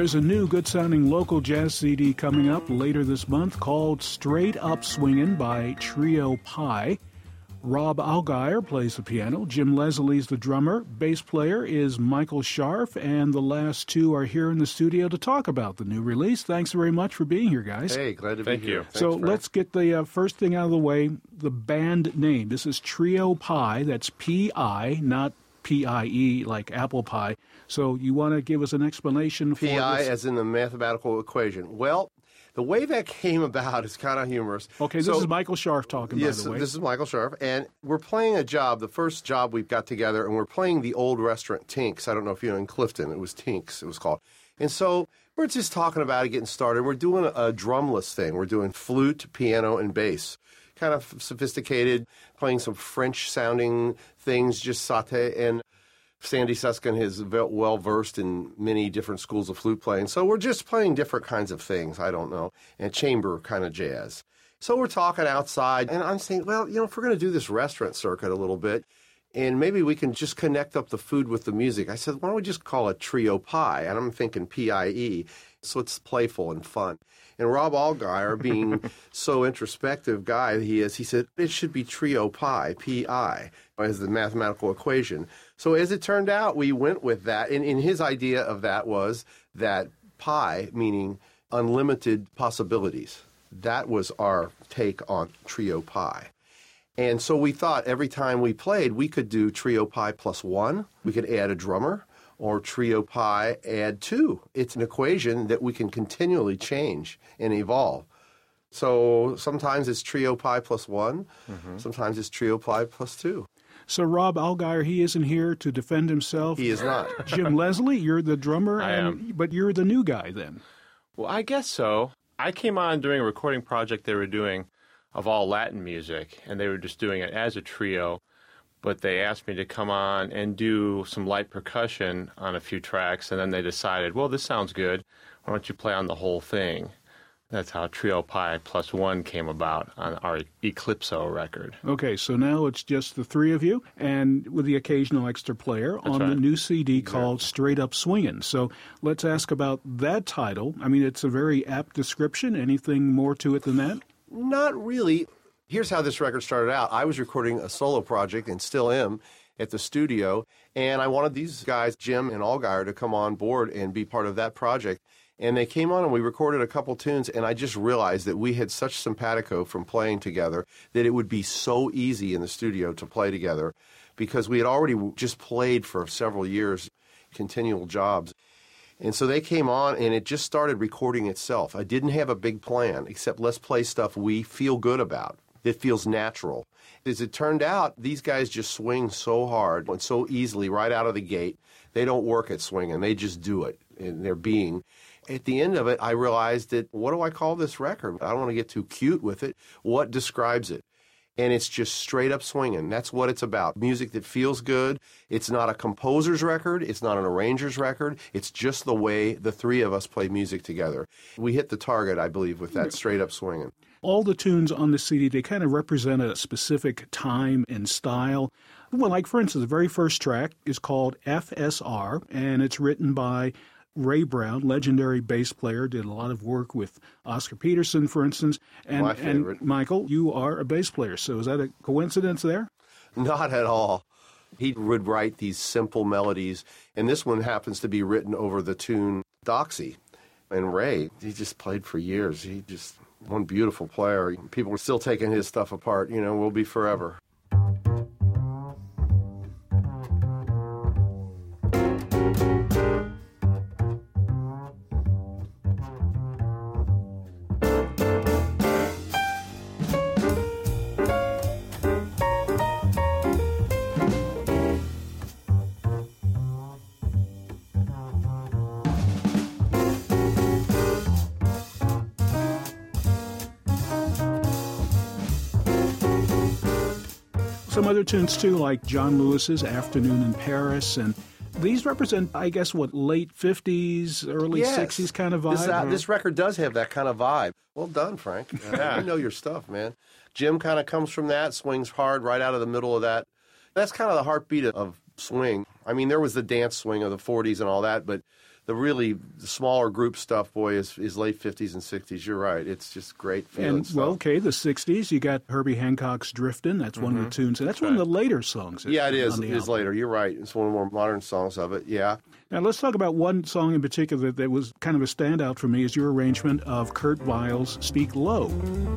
There's a new good-sounding local jazz CD coming up later this month called Straight Up Swingin' by Trio Pie. Rob Allgaier plays the piano, Jim Leslie's the drummer, bass player is Michael Scharf, and the last two are here in the studio to talk about the new release. Thanks very much for being here, guys. Hey, glad to be here. Thanks, so Frank. let's get the first thing out of the way, the band name. This is Trio Pie, that's P-I, not P-I-E, like apple pie. So you want to give us an explanation for P-I this? as in the mathematical equation. Well, the way that came about is kind of humorous. Okay, this is Michael Scharf talking, yes, by the way. This is Michael Scharf, and we're playing a job, the first job we've got together, and we're playing the old restaurant Tinks. I don't know if you know, in Clifton, it was Tinks, it was called. And so we're just talking about it, getting started. We're doing a drumless thing. We're doing flute, piano, and bass. Kind of sophisticated, playing some French-sounding things, just sauté, and Sandy Suskin is well-versed in many different schools of flute playing. So we're just playing different kinds of things, I don't know, and chamber kind of jazz. So we're talking outside, and I'm saying, well, you know, if we're going to do this restaurant circuit a little bit, and maybe we can just connect up the food with the music. I said, why don't we just call it Trio Pie? And I'm thinking P-I-E, so it's playful and fun. And Rob Allgaier, being so introspective guy he is, he said, it should be Trio Pie, P-I, as the mathematical equation. So as it turned out, we went with that. And his idea of that was that pi, meaning unlimited possibilities. That was our take on Trio Pie. And so we thought every time we played, we could do Trio Pie plus one. We could add a drummer, or Trio Pie add two. It's an equation that we can continually change and evolve. So sometimes it's Trio Pie plus one. Sometimes it's Trio Pie plus two. So Rob Allgaier, he isn't here to defend himself. He is not. Jim Leslie, you're the drummer, I am. but you're the new guy then. Well, I guess so. I came on during a recording project they were doing of all Latin music, and they were just doing it as a trio, but they asked me to come on and do some light percussion on a few tracks, and then they decided, well, this sounds good. Why don't you play on the whole thing? That's how Trio Pie plus one came about on our Eclipso record. Okay, so now it's just the three of you, and with the occasional extra player on the right. new CD called Straight Up Swingin'. So let's ask about that title. I mean, it's a very apt description. Anything more to it than that? Not really. Here's how this record started out. I was recording a solo project, and still am, at the studio, and I wanted these guys, Jim and Allgaier, to come on board and be part of that project. And they came on and we recorded a couple tunes, and I just realized that we had such simpatico from playing together that it would be so easy in the studio to play together, because we had already just played for several years, continual jobs. And so they came on, and it just started recording itself. I didn't have a big plan, except let's play stuff we feel good about. It feels natural. As it turned out, these guys just swing so hard and so easily right out of the gate. They don't work at swinging. They just do it in their being. At the end of it, I realized that, what do I call this record? I don't want to get too cute with it. What describes it? And it's just straight up swinging. That's what it's about. Music that feels good. It's not a composer's record. It's not an arranger's record. It's just the way the three of us play music together. We hit the target, I believe, with that straight up swinging. All the tunes on the CD, they kind of represent a specific time and style. Well, like, for instance, the very first track is called FSR, and it's written by Ray Brown, legendary bass player, did a lot of work with Oscar Peterson, for instance. And, My favorite. And Michael, you are a bass player, so is that a coincidence there? Not at all. He would write these simple melodies, and this one happens to be written over the tune Doxy. And Ray, he just played for years. He just, one beautiful player. People are still taking his stuff apart. You know, we'll be forever. Some other tunes, too, like John Lewis's Afternoon in Paris, and these represent, I guess, what, late 50s, early 60s kind of vibe? This record does have that kind of vibe. Well done, Frank. Yeah. You know your stuff, man. Jim kind of comes from that, swings hard right out of the middle of that. That's kind of the heartbeat of swing. I mean, there was the dance swing of the 40s and all that, but the really smaller group stuff, boy, is late 50s and 60s. You're right. It's just great feeling And, stuff. well, okay, the 60s, you got Herbie Hancock's Driftin'. That's one of the tunes. And that's one of the later songs. Yeah, it is. on the It is album. later. You're right. It's one of the more modern songs of it. Yeah. Now, let's talk about one song in particular that was kind of a standout for me is your arrangement of Kurt Weill's Speak Low.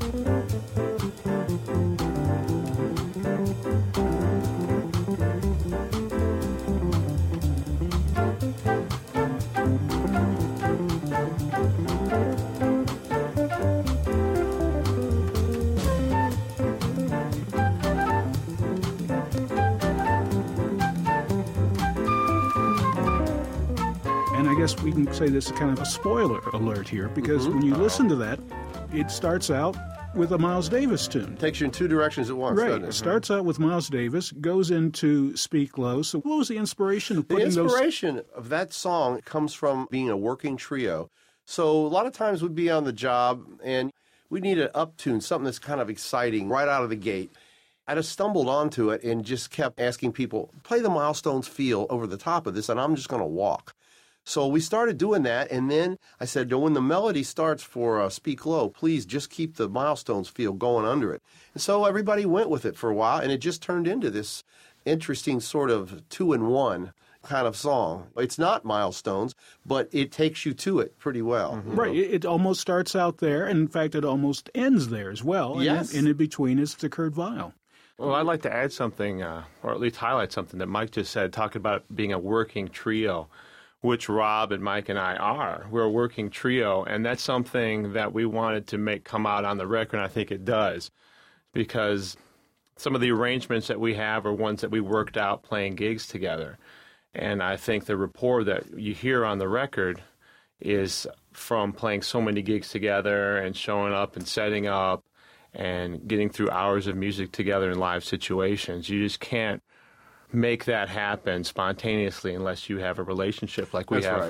And I guess we can say this is kind of a spoiler alert here, because when you listen to that, it starts out with a Miles Davis tune. Takes you in two directions at once, Right. doesn't it? It starts out with Miles Davis, goes into Speak Low. So what was the inspiration of The putting those? inspiration of that song comes from being a working trio. So a lot of times we'd be on the job and we need an uptune, something that's kind of exciting right out of the gate. I just stumbled onto it and just kept asking people, play the Milestones feel over the top of this, and I'm just going to walk. So we started doing that, and then I said, when the melody starts for Speak Low, please just keep the Milestones feel going under it. And so everybody went with it for a while, and it just turned into this interesting sort of 2-in-1 kind of song. It's not Milestones, but it takes you to it pretty well. you Right. know. It almost starts out there, and in fact, it almost ends there as well. And Yes. then in between is the Kurt Weill. Well, I'd like to add something, or at least highlight something that Mike just said, talking about being a working trio, which Rob and Mike and I are. We're a working trio, and that's something that we wanted to make come out on the record, and I think it does, because some of the arrangements that we have are ones that we worked out playing gigs together. And I think the rapport that you hear on the record is from playing so many gigs together and showing up and setting up and getting through hours of music together in live situations. You just can't make that happen spontaneously unless you have a relationship like we That's have. right.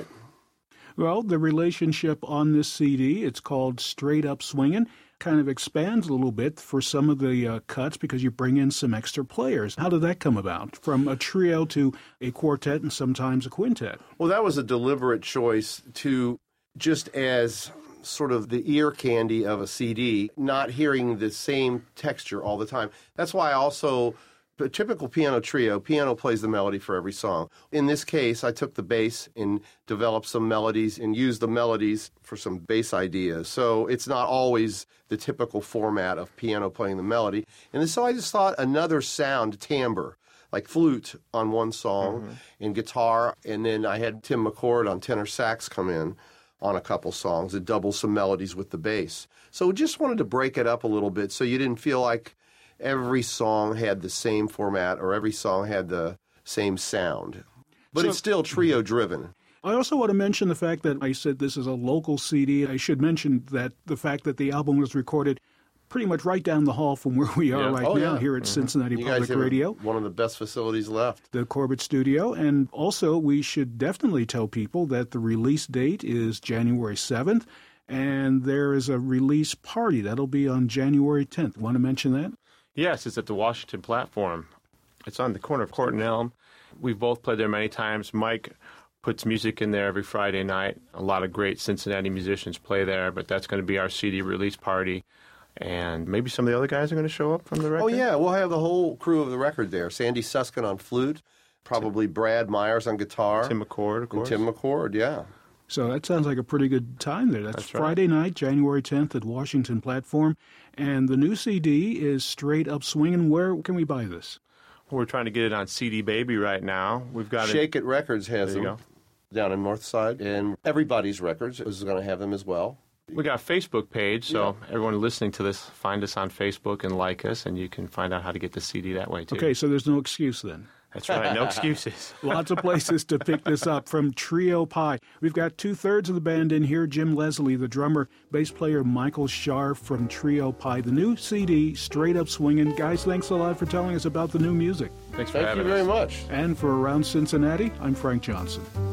Well, the relationship on this CD, it's called Straight Up Swingin', kind of expands a little bit for some of the cuts because you bring in some extra players. How did that come about? From a trio to a quartet and sometimes a quintet. Well, that was a deliberate choice to just as sort of the ear candy of a CD, not hearing the same texture all the time. That's why I also, a typical piano trio, piano plays the melody for every song. In this case, I took the bass and developed some melodies and used the melodies for some bass ideas. So it's not always the typical format of piano playing the melody. And so I just thought another sound, timbre, like flute on one song and guitar, and then I had Tim McCord on tenor sax come in on a couple songs and double some melodies with the bass. So we just wanted to break it up a little bit so you didn't feel like every song had the same format or every song had the same sound. But So- it's still trio driven. I also want to mention the fact that I said this is a local CD. I should mention that the fact that the album was recorded pretty much right down the hall from where we are Yeah. right Oh, now yeah. here at Cincinnati You guys Public have Radio, one of the best facilities left. the Corbett Studio. And also, we should definitely tell people that the release date is January 7th, and there is a release party. That'll be on January 10th. Want to mention that? Yes, it's at the Washington Platform. It's on the corner of Court and Elm. We've both played there many times. Mike puts music in there every Friday night. A lot of great Cincinnati musicians play there, but that's going to be our CD release party. And maybe some of the other guys are going to show up from the record. Oh, yeah, we'll have the whole crew of the record there. Sandy Suskin on flute, probably Brad Myers on guitar. Tim McCord, of and course. Tim McCord, yeah. So that sounds like a pretty good time there. That's right. Friday night, January 10th at Washington Platform. And the new CD is Straight Up Swingin'. Where can we buy this? We're trying to get it on CD Baby right now. We've got Shake It Records has There you them down in Northside, and Everybody's Records is going to have them as well. We got a Facebook page, so everyone listening to this, find us on Facebook and like us, and you can find out how to get the CD that way, too. Okay, so there's no excuse then. That's right. No excuses. Lots of places to pick this up from Trio Pie. We've got 2/3 of the band in here. Jim Leslie, the drummer, bass player Michael Scharf from Trio Pie. The new CD, Straight Up Swingin'. Guys, thanks a lot for telling us about the new music. Thanks for Thank having you us. very much. And for Around Cincinnati, I'm Frank Johnson.